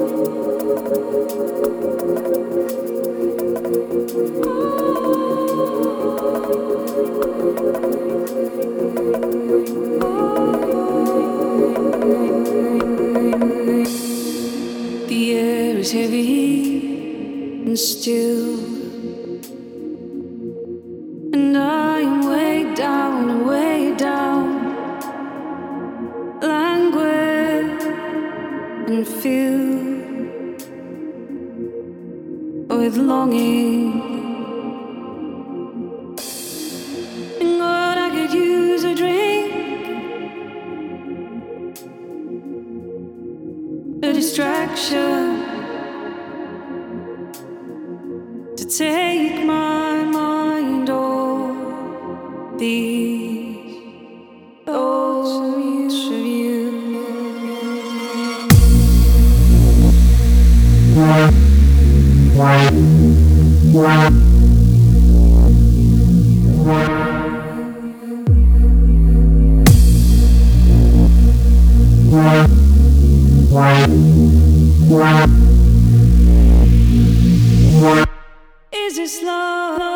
The air is heavy and still, and I am way down, languid and filled with longing. And God, I could use a drink, a distraction to take my mind off these thoughts of you. Is this love?